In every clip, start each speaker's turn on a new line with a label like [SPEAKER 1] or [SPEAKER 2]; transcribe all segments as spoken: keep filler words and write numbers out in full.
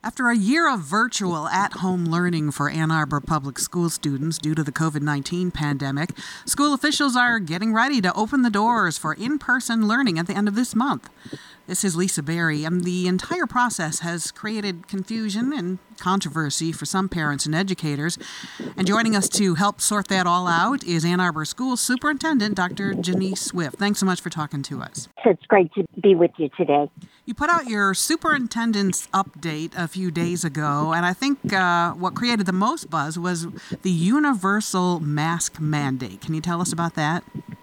[SPEAKER 1] After a year of virtual at-home learning for Ann Arbor Public School students due to the covid nineteen pandemic, school officials are getting ready to open the doors for in-person learning at the end of this month. This is Lisa Berry, and the entire process has created confusion and controversy for some parents and educators. And joining us to help sort that all out is Ann Arbor School Superintendent Doctor Janice Swift. Thanks so much for talking to us.
[SPEAKER 2] It's great to be with you today.
[SPEAKER 1] You put out your superintendent's update a few days ago, and I think uh, what created the most buzz was the universal mask mandate. Can you tell us about that?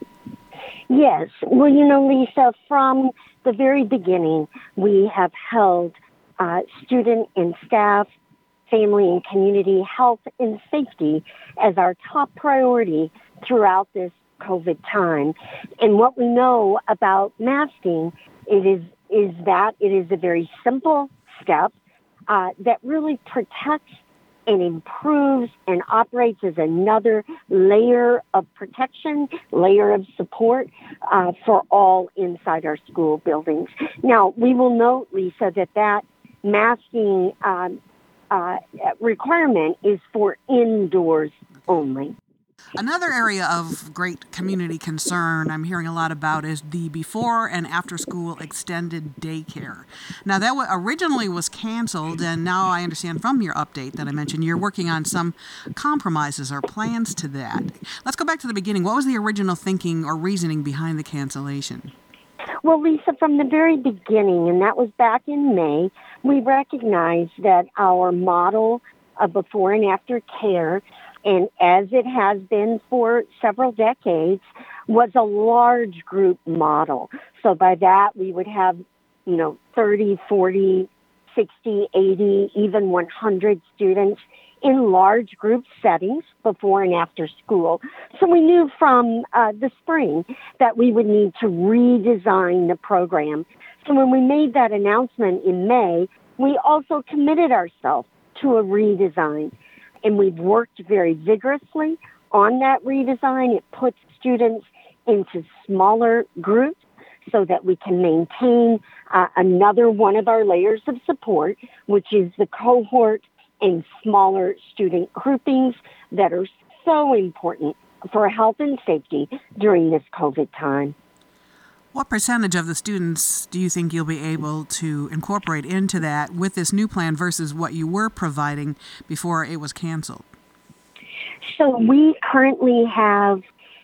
[SPEAKER 2] Yes. Well, you know, Lisa, from the very beginning, we have held uh, student and staff, family and community health and safety as our top priority throughout this COVID time. And what we know about masking, it is is that it is a very simple step uh, that really protects and improves and operates as another layer of protection, layer of support uh, for all inside our school buildings. Now, we will note, Lisa, that that masking um, uh, requirement is for indoors only.
[SPEAKER 1] Another area of great community concern I'm hearing a lot about is the before and after school extended daycare. Now that originally was canceled, and now I understand from your update that I mentioned you're working on some compromises or plans to that. Let's go back to the beginning. What was the original thinking or reasoning behind the cancellation?
[SPEAKER 2] Well, Lisa, from the very beginning, and that was back in May, we recognized that our model of before and after care, and as it has been for several decades, was a large group model. So by that, we would have, you know, thirty, forty, sixty, eighty, even one hundred students in large group settings before and after school. So we knew from uh, the spring that we would need to redesign the program. So when we made that announcement in May, we also committed ourselves to a redesign. And we've worked very vigorously on that redesign. It puts students into smaller groups so that we can maintain uh, another one of our layers of support, which is the cohort and smaller student groupings that are so important for health and safety during this COVID time.
[SPEAKER 1] What percentage of the students do you think you'll be able to incorporate into that with this new plan versus what you were providing before it was canceled?
[SPEAKER 2] So we currently have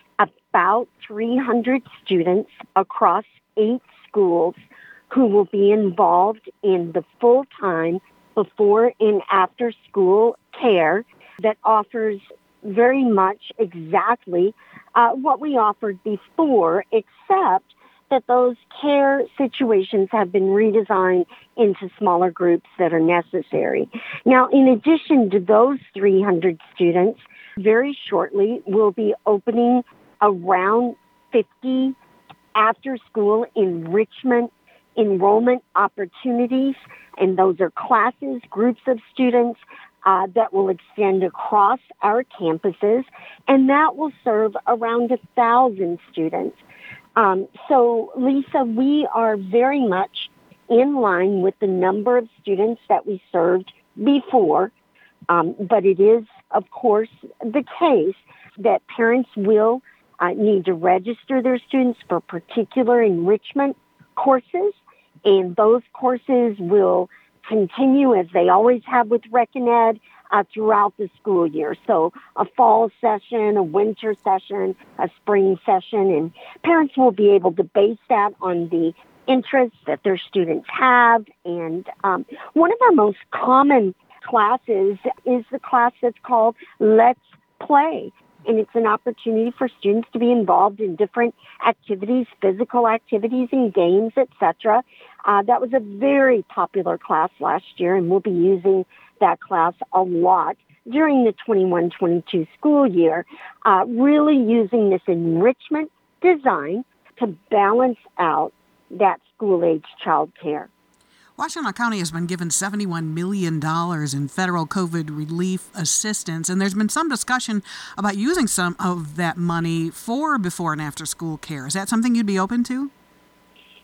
[SPEAKER 2] about three hundred students across eight schools who will be involved in the full-time before and after school care that offers very much exactly uh, what we offered before, except that those care situations have been redesigned into smaller groups that are necessary. Now, in addition to those three hundred students, very shortly we'll be opening around fifty after-school enrichment enrollment opportunities, and those are classes, groups of students uh, that will extend across our campuses, and that will serve around a thousand students. Um, so, Lisa, we are very much in line with the number of students that we served before, um, but it is, of course, the case that parents will uh, need to register their students for particular enrichment courses, and those courses will continue as they always have with ReckonEd uh, throughout the school year. So a fall session, a winter session, a spring session, and parents will be able to base that on the interests that their students have. And um, one of our most common classes is the class that's called Let's Play. And it's an opportunity for students to be involved in different activities, physical activities and games, et cetera. Uh, that was a very popular class last year, and we'll be using that class a lot during the twenty-one twenty-two school year, uh, really using this enrichment design to balance out that school-age child care.
[SPEAKER 1] Washtenaw County has been given seventy-one million dollars in federal COVID relief assistance, and there's been some discussion about using some of that money for before and after school care. Is that something you'd be open to?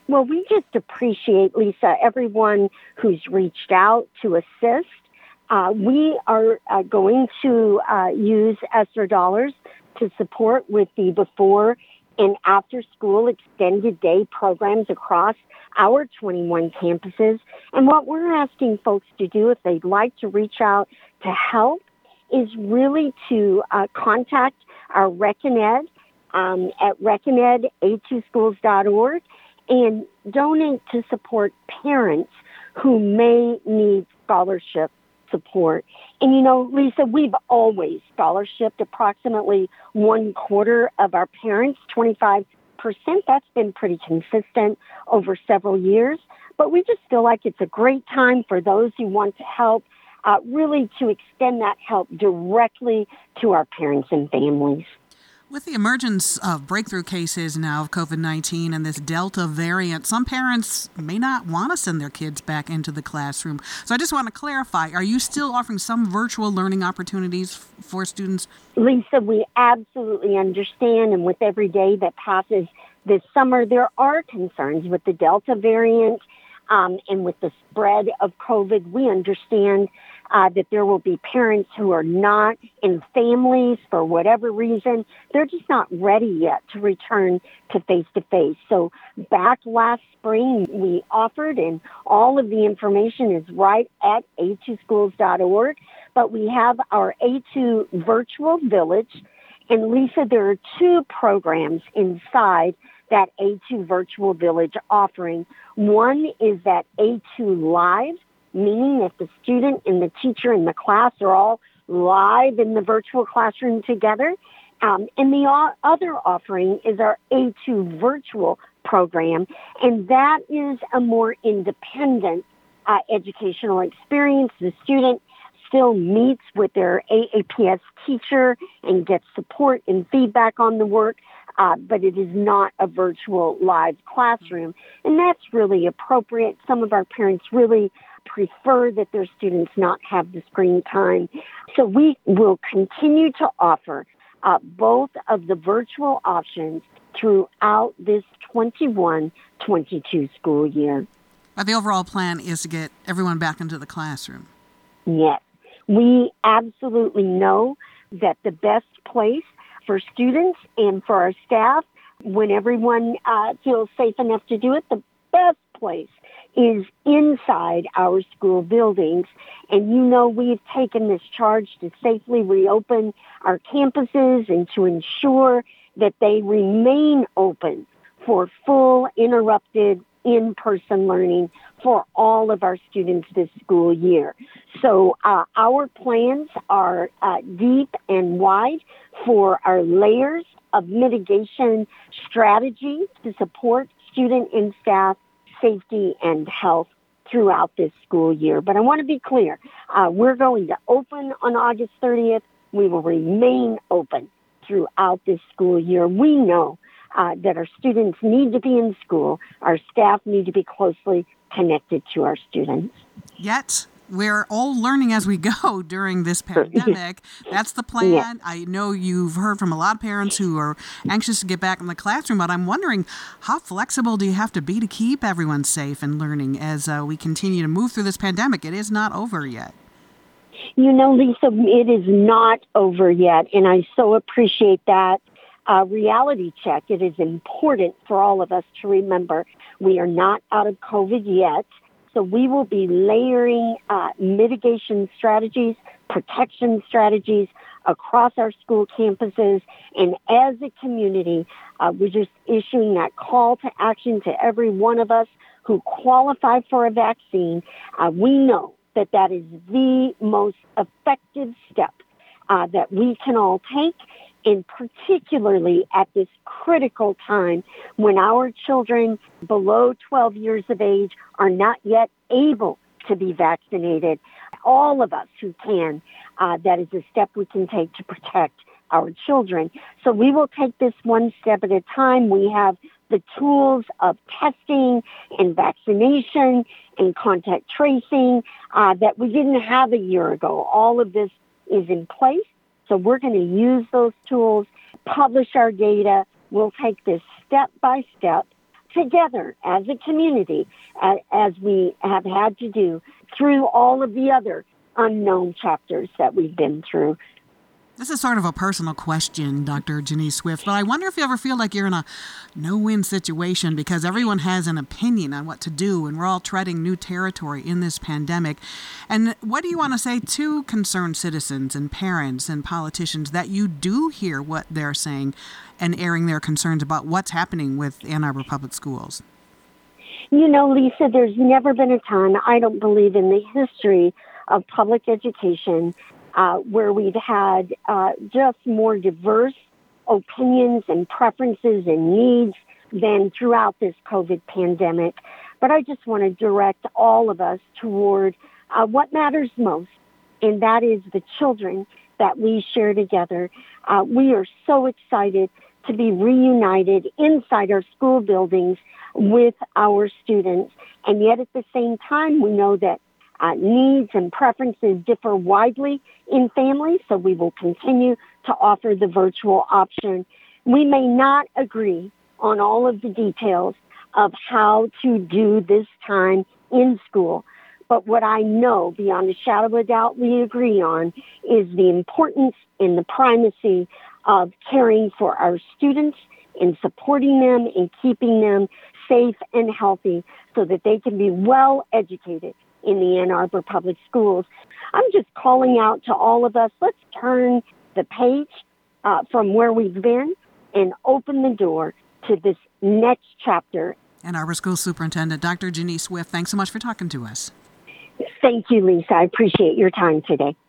[SPEAKER 2] Well, we just appreciate, Lisa, everyone who's reached out to assist. Uh, we are uh, going to uh, use ESSER dollars to support with the before and after school extended day programs across our twenty-one campuses. And what we're asking folks to do if they'd like to reach out to help is really to uh, contact our ReckonEd um, at reckoned a two schools dot org and donate to support parents who may need scholarship support. And you know, Lisa, we've always scholarshiped approximately one quarter of our parents, twenty-five percent. That's been pretty consistent over several years. But we just feel like it's a great time for those who want to help, uh, really to extend that help directly to our parents and families.
[SPEAKER 1] With the emergence of breakthrough cases now of COVID nineteen and this Delta variant, some parents may not want to send their kids back into the classroom. So I just want to clarify, are you still offering some virtual learning opportunities f- for students?
[SPEAKER 2] Lisa, we absolutely understand, and with every day that passes this summer, there are concerns with the Delta variant um, and with the spread of COVID. We understand Uh, that there will be parents who are not in families for whatever reason. They're just not ready yet to return to face-to-face. So back last spring, we offered, and all of the information is right at a two schools dot org. But we have our A two Virtual Village. And Lisa, there are two programs inside that A two Virtual Village offering. One is that A two Live, meaning that the student and the teacher and the class are all live in the virtual classroom together. Um, and the o- other offering is our A two Virtual program, and that is a more independent uh, educational experience. The student still meets with their A A P S teacher and gets support and feedback on the work, uh, but it is not a virtual live classroom. And that's really appropriate. Some of our parents really prefer that their students not have the screen time. So we will continue to offer uh, both of the virtual options throughout this twenty-one twenty-two school year.
[SPEAKER 1] But the overall plan is to get everyone back into the classroom.
[SPEAKER 2] Yes. We absolutely know that the best place for students and for our staff, when everyone uh, feels safe enough to do it, the best place is inside our school buildings. And you know, we've taken this charge to safely reopen our campuses and to ensure that they remain open for full, uninterrupted, in-person learning for all of our students this school year. So uh, our plans are uh, deep and wide for our layers of mitigation strategy to support student and staff safety and health throughout this school year. But I want to be clear, uh, we're going to open on August thirtieth. We will remain open throughout this school year. We know uh, that our students need to be in school. Our staff need to be closely connected to our students.
[SPEAKER 1] Yet, we're all learning as we go during this pandemic. That's the plan.
[SPEAKER 2] Yeah.
[SPEAKER 1] I know you've heard from a lot of parents who are anxious to get back in the classroom, but I'm wondering, how flexible do you have to be to keep everyone safe and learning as uh, we continue to move through this pandemic? It is not over yet.
[SPEAKER 2] You know, Lisa, it is not over yet, and I so appreciate that. Uh, reality check. It is important for all of us to remember we are not out of COVID yet. So we will be layering uh, mitigation strategies, protection strategies across our school campuses. And as a community, uh, we're just issuing that call to action to every one of us who qualify for a vaccine. Uh, we know that that is the most effective step uh, that we can all take, and particularly at this critical time when our children below twelve years of age are not yet able to be vaccinated. All of us who can, uh, that is a step we can take to protect our children. So we will take this one step at a time. We have the tools of testing and vaccination and contact tracing uh, that we didn't have a year ago. All of this is in place. So we're going to use those tools, publish our data. We'll take this step by step, together as a community, uh, as we have had to do through all of the other unknown chapters that we've been through.
[SPEAKER 1] This is sort of a personal question, Doctor Janice Swift, but I wonder if you ever feel like you're in a no-win situation because everyone has an opinion on what to do and we're all treading new territory in this pandemic. And what do you want to say to concerned citizens and parents and politicians that you do hear what they're saying and airing their concerns about what's happening with Ann Arbor Public Schools?
[SPEAKER 2] You know, Lisa, there's never been a time, I don't believe, in the history of public education Uh, where we've had uh, just more diverse opinions and preferences and needs than throughout this COVID pandemic. But I just want to direct all of us toward uh, what matters most, and that is the children that we share together. Uh, we are so excited to be reunited inside our school buildings with our students, and yet at the same time, we know that Uh, needs and preferences differ widely in families, so we will continue to offer the virtual option. We may not agree on all of the details of how to do this time in school, but what I know beyond a shadow of a doubt we agree on is the importance and the primacy of caring for our students and supporting them and keeping them safe and healthy so that they can be well educated in the Ann Arbor Public Schools. I'm just calling out to all of us, let's turn the page uh, from where we've been and open the door to this next chapter.
[SPEAKER 1] Ann Arbor School Superintendent Doctor Janice Swift, thanks so much for talking to us.
[SPEAKER 2] Thank you, Lisa. I appreciate your time today.